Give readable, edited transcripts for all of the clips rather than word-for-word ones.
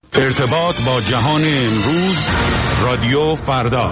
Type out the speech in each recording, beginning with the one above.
ارتباط با جهان امروز، رادیو فردا.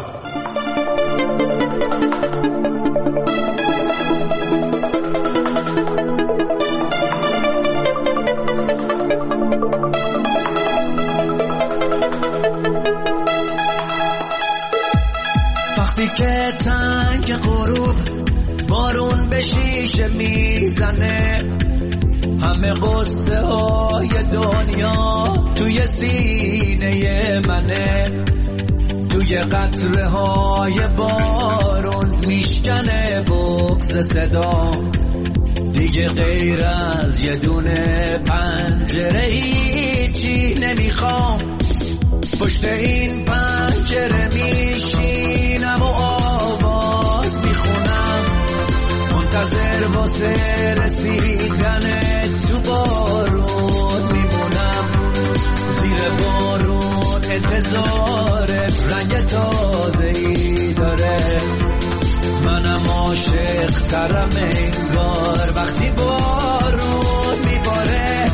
وقتی که تنگ غروب بارون به شیشه میزنه، همه قصه های دنیا توی سینه منه، توی قطره های بارون میشکنه بغض صدا، دیگه غیر از یه دونه پنجره هیچی نمیخوام، پشت این پنجره میشینم و آواز میخونم، منتظر واسه رسیدن تو بارون میمونم، زیر بارون انتظار رنگ تازه‌ای داره، منم عاشق ترم انگار وقتی بارون میباره.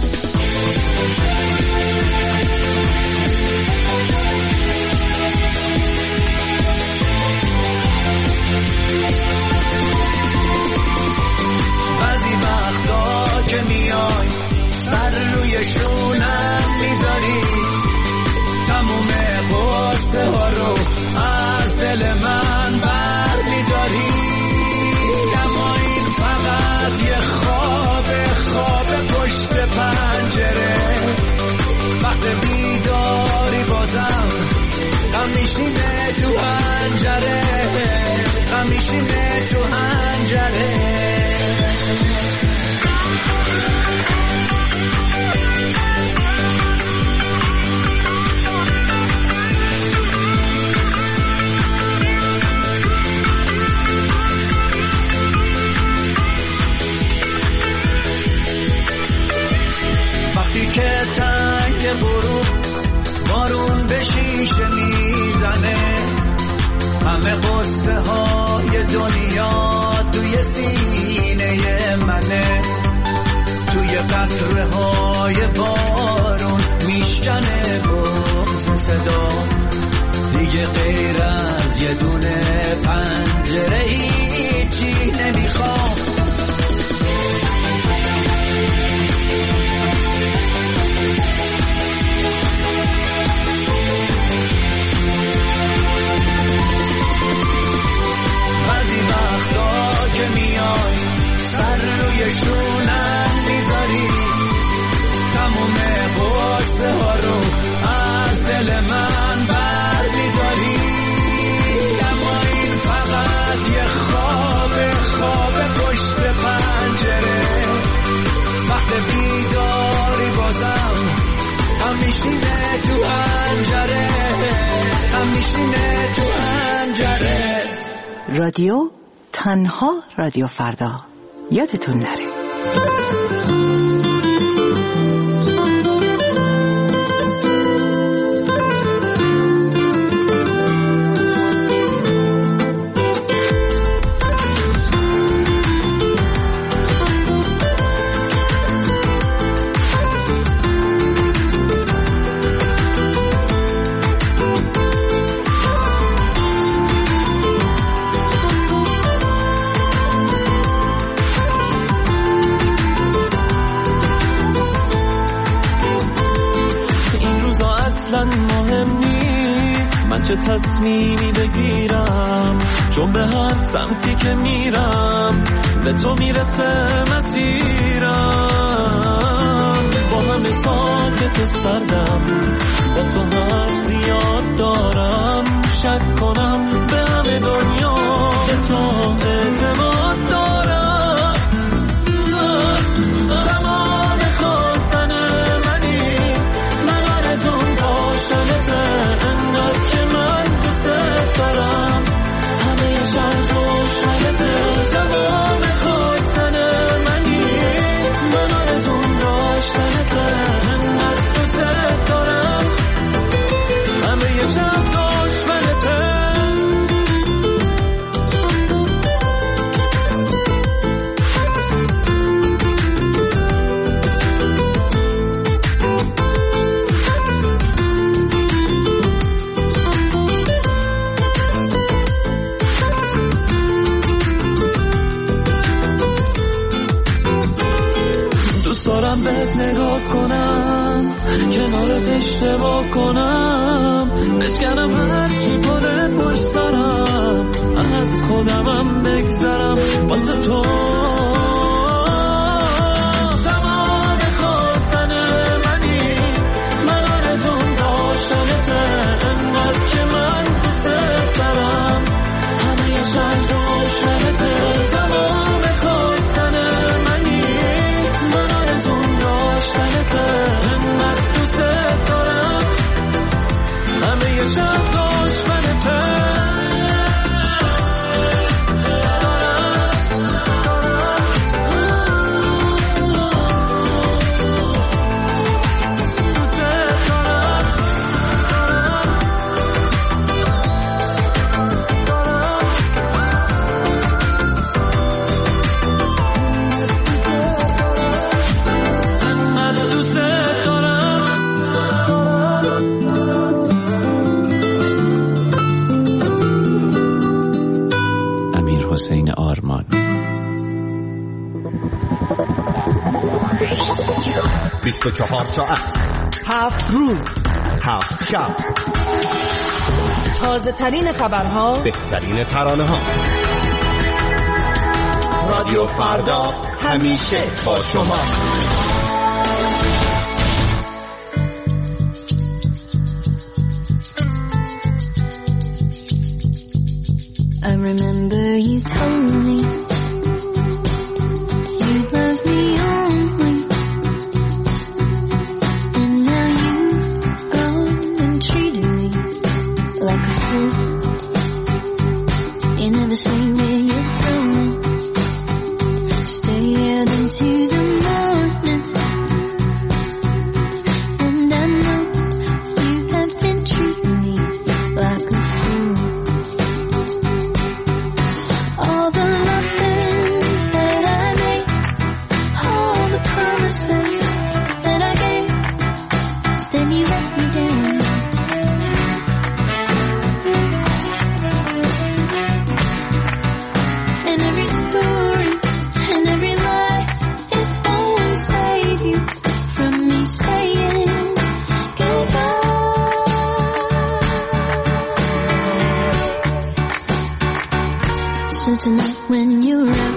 بعضی وقتا که میای سر روی شونم میذاری، تموم قصه ها رو از دل من بر میداری، اما این فقط یه خواب پشت پنجره، وقت بیداری بازم غم میشینه تو حنجره، غم میشینه تو حنجره. وقتی که تنگ غروب بارون به شیشه میزنه، همه قصه های دنیا توی سینه منه، توی قطره های بارون میشکنه بغض صدا، دیگه غیر از یه دونه پنجره هیچی نمیخوام. بعضی وقتا که میای سر روی شونم میذاری، تموم قصه ها رو از دل من بر میداری، اما این فقط یه خواب پشت پنجره، وقت بیداری بازم هم میشینه تو حنجره، هم میشینه تو حنجره. رادیو تنها رادیو فردا، یادتون نره. چه تصمیمی بگیرم، چون به هر سمتی که میرم به تو میرسه مسیرم، با همه ساکت و سردم با تو حرف زیاد دارم، شک کنم به همه دنیا به تو اعتماد دارم، تمام خواستن منی، من آرزوم داشتنته، انقدر که من دوست دارم، همه شب روشنته، تمام خواستن منی، من آرزوم داشتنته، انقدر دوست دارم. کنم، کنارت اشتباه کنم، بشکنم هرچی بوده پشت سرم، از خودمم بگذرم واسه تو. تمام خواستن منی، من آرزوم داشتنته، انقدر که من دوست دارم، همه شب روشنته. تمام خواستن منی، من آرزوم داشتنته، انقدر دوست دارم، همه شب روشنته. حسین آرمان. 24 ساعت، 7 روز، 7 شب، تازه ترین خبرها، بهترین ترانه ها. رادیو فردا همیشه با شما. I remember you told me you love me only, and now you've gone and treated me like a fool. You never say where you're going, stay here into the morning, and I know you have been treating me like a fool. All the loving that I made, all the promises that I gave, then you let me down. And every story and every lie, it won't save you from me saying goodbye. So tonight when you're out,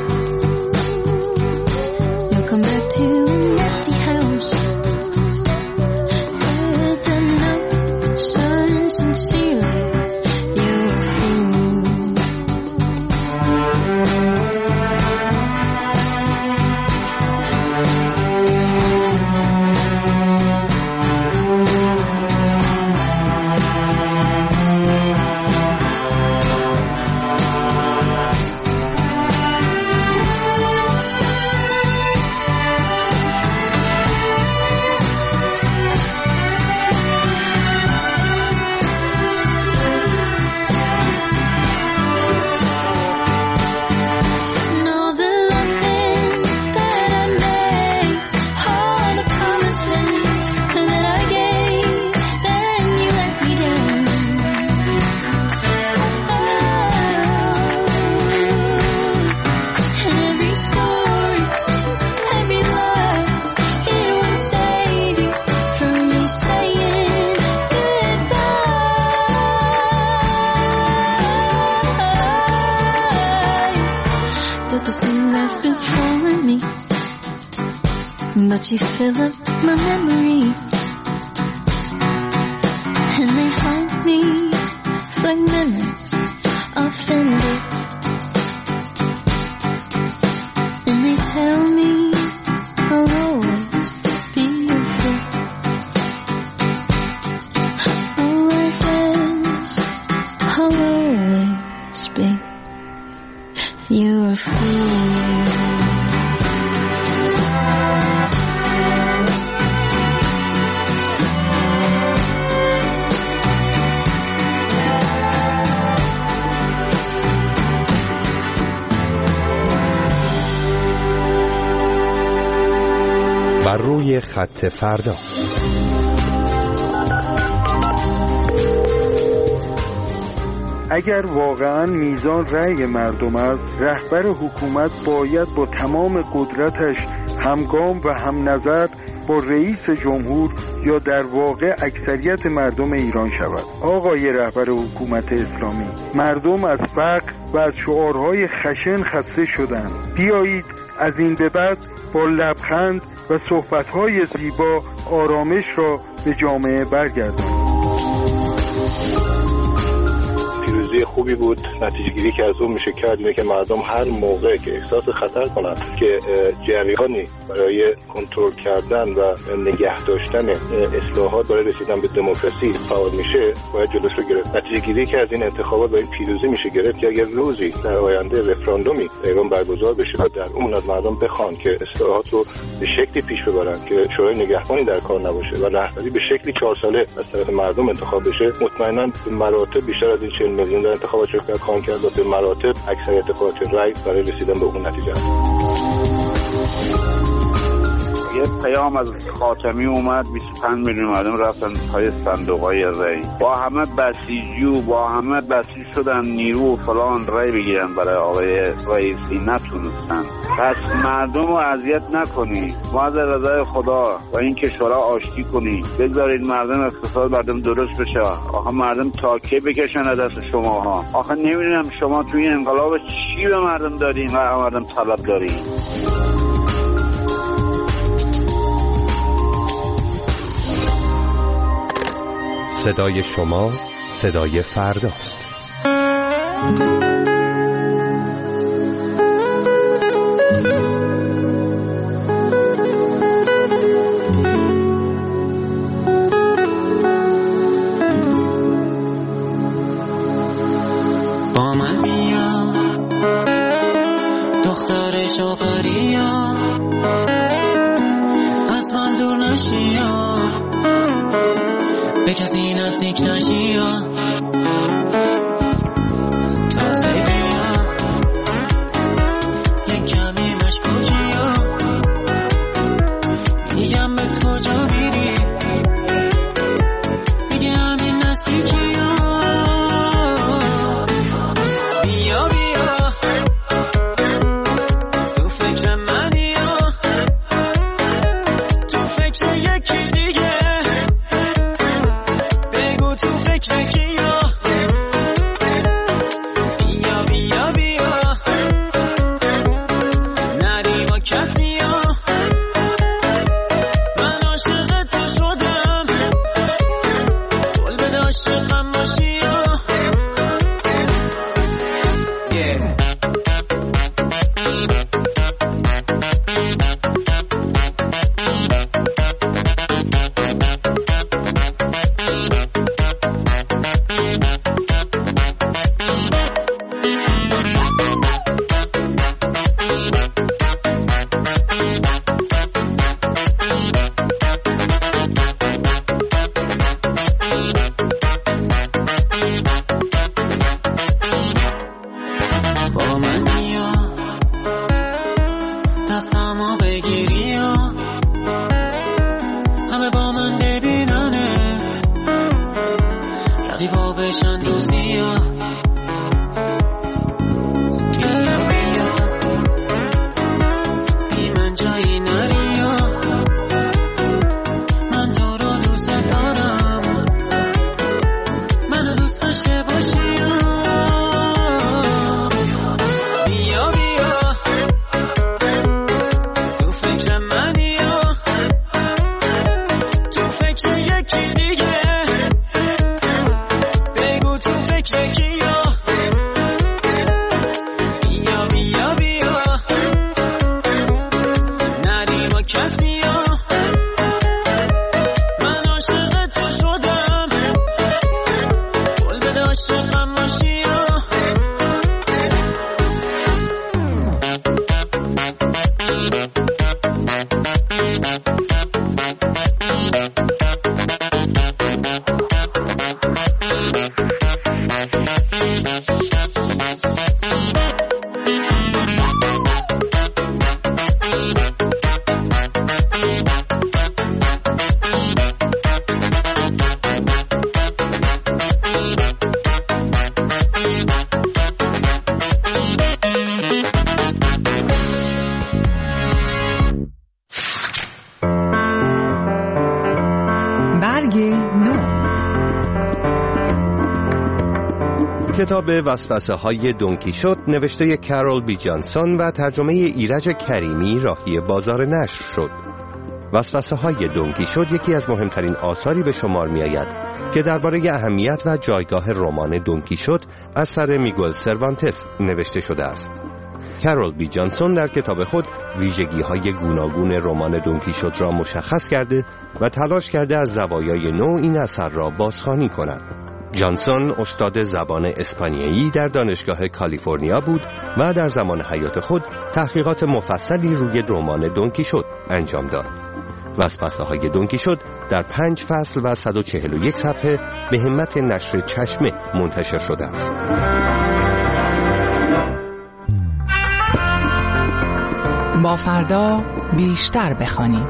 you'll come back to an empty house with a note signed sincerely, you're a fool. And all the loving that I made, all the promises that I gave, then you let me down. And every story, every lie, it won't save you from me saying goodbye. Got this thing left before me, but you fill up my memory, and they haunt me like memories offended, and they tell me I'll always be your fool. Oh, I guess I'll always be your fool. بر روی خط فردا. اگر واقعا میزان رأی مردم است، رهبر حکومت باید با تمام قدرتش همگام و هم نظر با رئیس جمهور یا در واقع اکثریت مردم ایران شود. آقای رهبر حکومت اسلامی، مردم از فقر و از شعارهای خشن خسته شدند. بیایید از این به بعد با لبخند و صحبتهای زیبا آرامش را به جامعه برگردانیم. پیروزی خوبی بود. نتیجه گیری که از اون میشه کرد اینه که مردم هر موقع که احساس خطر کنند که جریانی برای کنترل کردن و نگه داشتن اصلاحات برای رسیدن به دموکراسی فعال میشه، باید جلوش رو گرفت. نتیجه گیری که از این انتخابات و این پیروزی میشه گرفت که اگر روزی در آینده رفراندومی در ایران برگزار بشه و در اون از مردم بخوان که اصلاحات رو به شکلی پیش ببرن که شورای نگهبانی در کار نباشه و رهبری به شکلی 4 ساله از طرف مردم انتخاب بشه، مطمئنا به مراتب بیشتر از این 40 میلیون در انتخابات شرکت خواهند کرد و به مراتب اکثریت قاطع رأی برای رسیدن به اون نتیجه است. یه پیام از خاتمی اومد، 25 میلیون مردم رفتن پای صندوق‌های رأی، با همه بسیجی و با همه بسیج شدن نیرو و فلان رأی بگیرن برای آقای رئیسی، نتونستن. پس مردم رو اذیت نکنی، وعده رضای خدا و این کشورها آشتی کنی، بگذارید مردم اقتصاد مردم درست بشه. آخه مردم تاکیه بکشن از دست شماها. آخه نمیدونم شما توی انقلاب چی به مردم دارین و مردم طلب دارین. صدای شما صدای فرداست. با من بیا دختر شوقریا، از من دور نشیا، به کسی نزدیک نشیا، تازه بیا یک کمی مشکوکیا، میگم به کجا بیری، میگه همین نزدیکیا. بیا بیا تو فکر منیا، تو فکر یکی دیگه، تو فکر کیا. بیا بیا بیا نری با کسی ها، من عاشق تو شدم، قول بده عاشقم باشی ها. با من بیا دستمو بگیری ها، همه با من ببیننت، رقیبا بشن دوستی ها. بیا بیا بی من جایی نری ها، من تو رو دوست دارم، منو دوست داشته باشی ها. بیا بیا تو فکر منیا، تو فکر یکی دیگه، بگو تو فکر کیا. بیا بیا بیا نری با کسی ها، من عاشق تو شدم، قول بده عاشقم باشی ها. کتاب وسوسه های دونکیشوت نوشته کارول بی جانسون و ترجمه ایرج کریمی راهی بازار نشر شد. وسوسه های دونکیشوت یکی از مهمترین آثاری به شمار می آید که درباره اهمیت و جایگاه رمان دونکیشوت اثر میگل سروانتس نوشته شده است. کارول بی جانسون در کتاب خود ویژگی‌های گوناگون رمان دونکیشوت را مشخص کرده و تلاش کرده از زوایای نو این اثر را بازخوانی کند. جانسون استاد زبان اسپانیایی در دانشگاه کالیفرنیا بود و در زمان حیات خود تحقیقات مفصلی روی رمان دونکیشوت انجام داد. وسوسه های دونکیشوت در 5 فصل و 141 صفحه به همت نشر چشمه منتشر شده است. با فردا بیشتر بخوانیم.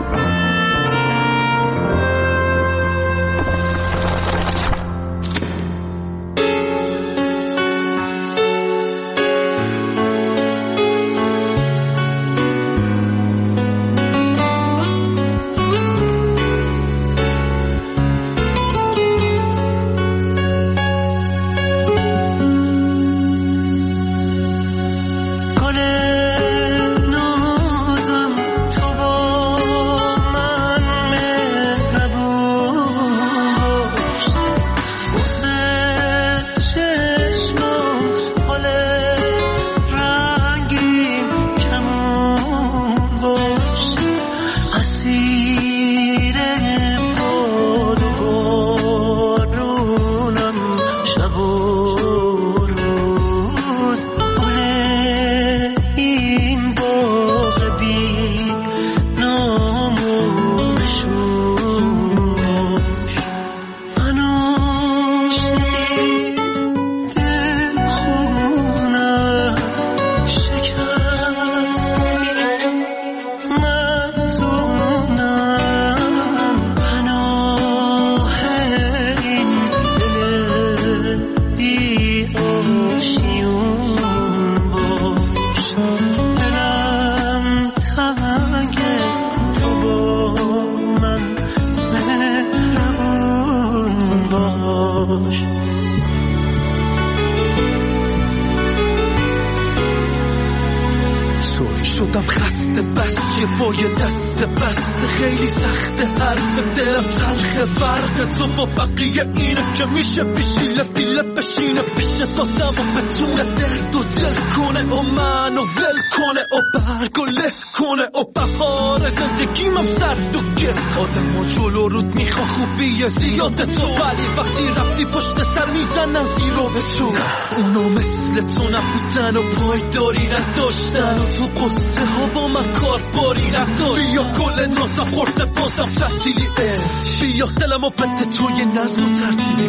شدم خسته بس یه پای دست بسته خیلی سخته حرف دلم تلخه فرق تو با بقیه اینه که میشه بیشیله بیله بشینه پیش دادم و بتونه درد و دل کنه و منو ول کنه و برگ و له کنه و بهار زندگیمم سرد و گرد آدم و جلو رود میخوا خوبیه زیاد تو ولی وقتی رفتی پشت سر میزنم زیرو به تو اونو مثل تو نبودن و پایداری نداشتن و تو قصه ها با من کار باری نداری بیا گل نازم خورده بازم تحصیلی بیا دلم و بده توی نظم و ترتیبی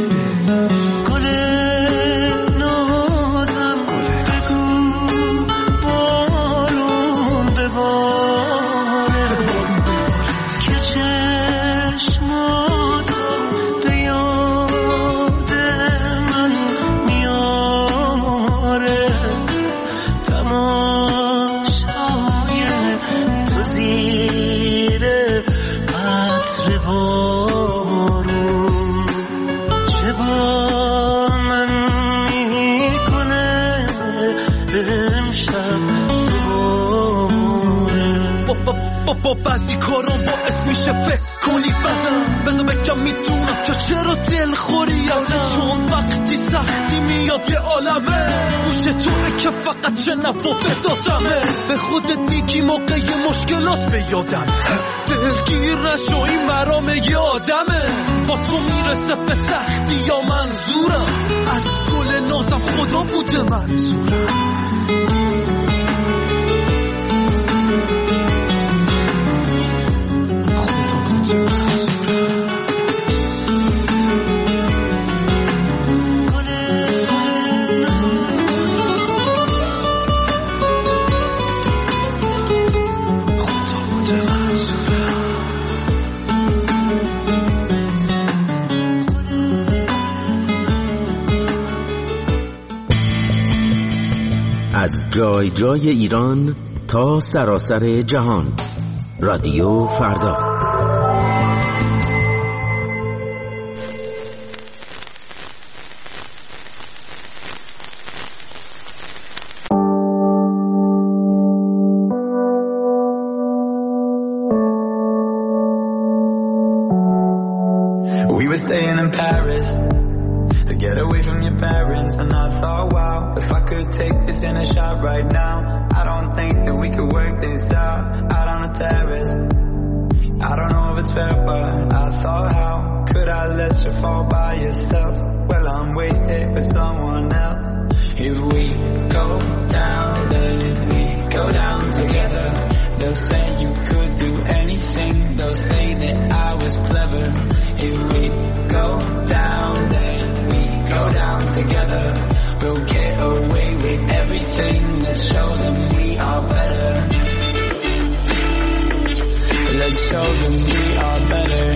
گل نازم بگو بارون بباره که چشماتو به یاد من میاره تماشای تو زیر عطر بارون چه با من میکنه امشب دوباره با بعضی کارا باعث میشه فکر کنی بدم بذار بگم میدونم که چرا دل خوری چون وقتی سختی میاد یه عالمه گوش توه که فقط شنو و بدادمه به خودت میگی موقع مشکلات به یادم دلگیر نشو این مرام یه آدمه با تو میرسه به سختی یا منظورم از گل نازم خدا بوده منظورم از جای جای ایران تا سراسر جهان، رادیو فردا. We were staying in Paris to get away from your parents, and I thought, wow, if I could take this in a shot right now, I don't think that we could work this out on the terrace. I don't know if it's fair, but I thought, how could I let you fall by yourself? Well, I'm wasted with someone else. If we go down, then we go down together. They'll say you could do anything, they'll say that I was clever. If we go down, then we go down together. We'll get away with everything, let's show them we are better. Let's show them we are better.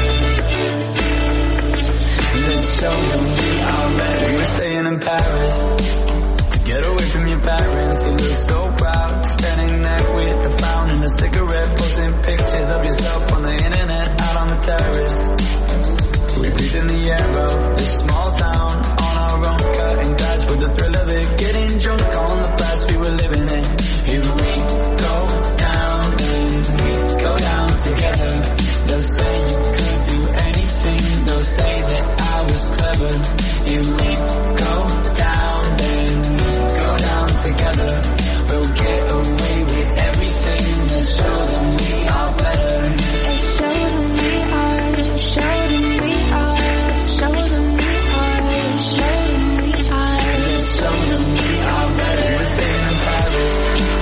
Let's show them we are better. We were staying in Paris to get away from your parents. You look so proud, standing there with the fountain, a cigarette, posting pictures of yourself on the internet, out on the terrace. We breathe in the air of this small town on our own, cutting glass with the thrill of it, getting drunk on the past we were living in. If we go down, then we go down together. They'll say you could do anything, they'll say that I was clever. If we go down, then we go down together. We'll get away with everything, let's show them we are better. Let's show them we are, show them we are, show them we are, show them we are. Let's show them we are better. We're staying in Paris.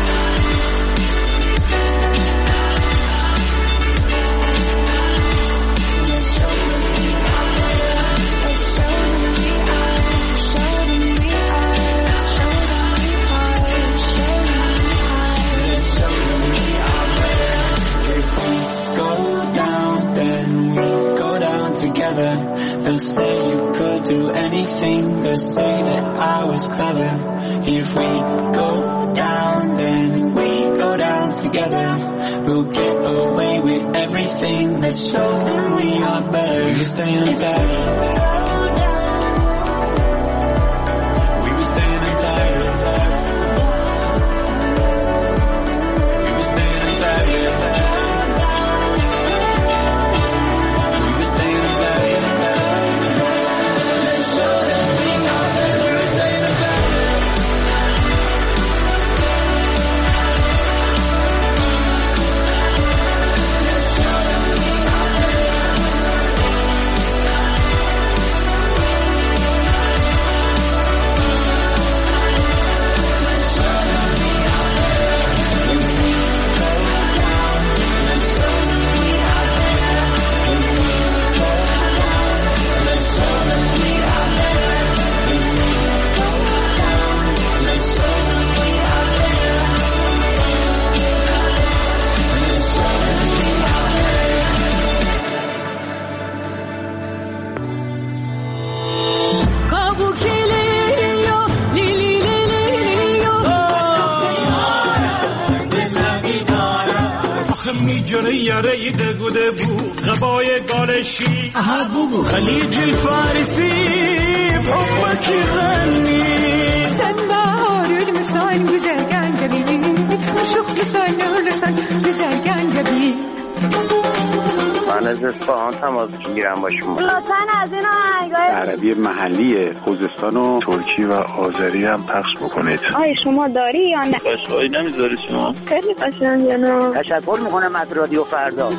They'll say you could do anything, they'll say that I was clever. If we go down, then we go down together. We'll get away with everything, let's show them we are better. You stay in Paris. We were staying in Paris. We were staying in Paris. جره یاره دگوده بو غبای گالشی خلیج فارسی حبکی غنی sen bağır misal güzel gencebi aşık misal nursan güzel gencebi من از اصفهان تماس میگیرم با شما. لطفاً از این آهنگای عربی محلی خوزستان و ترکی و آذری هم پخش بکنید. آیا شما داری یا نه؟ قشقایی نمیذاری شما؟ خیلی قشنگه نه؟ تشکر میکنم از رادیو فردا.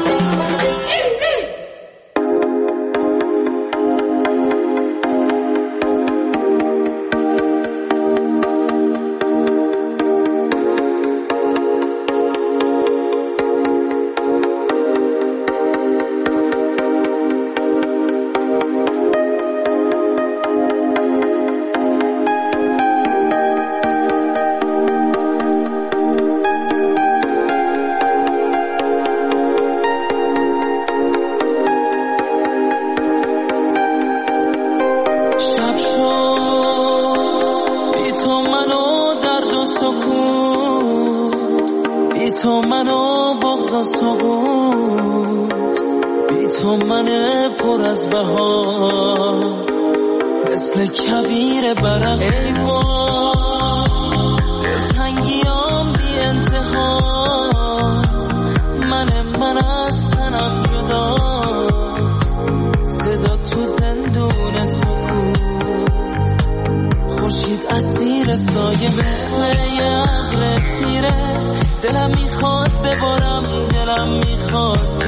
تو منو بغض و سقوط، بی تو من پر از بهار، مثل کبیر برق ایوان، تنگیام بی انتهاست، من از تنم جداست،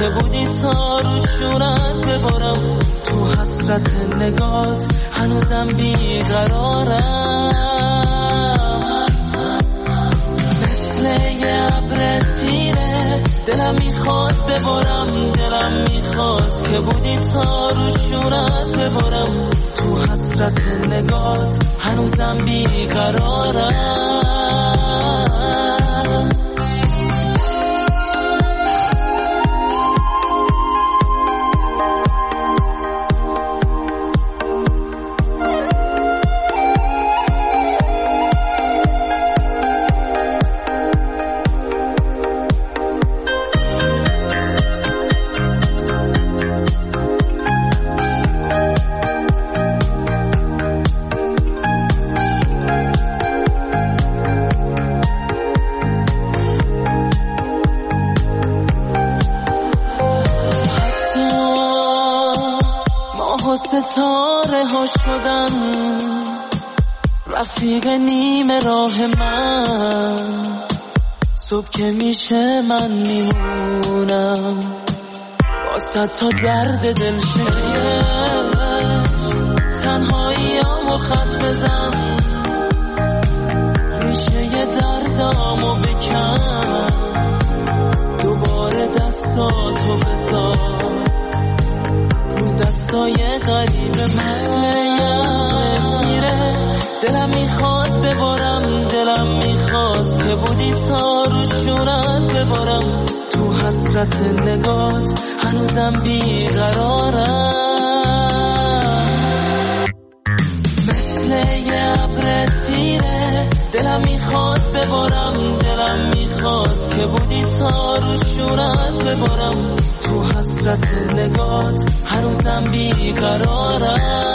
که بودی تا روشونت ببارم، تو حسرت نگات هنوزم بیقرارم. مثل یه ابر تیره دلم میخواد ببارم، دلم میخواست که بودی تا روشونت ببارم، تو حسرت نگات هنوزم بیقرارم. ستاره ها شدن رفیق نیمه راه من، صبح که میشه من میمونم واسه تا درد دل شکش، تنهاییامو خط بزن، ریشه دردامو بکن، دوباره دستاتو بذار دستای غریب میره، دلم میخواد ببارم، دلم میخواست که بودی تا روشونت ببارم، تو حسرت نگات هنوزم بیقرارم. مثل یه ابر تیره دلم میخواد ببارم، دلم میخواست که بودی تا روشونت ببارم، تو حسرت نگات هنوزم بیقرارم.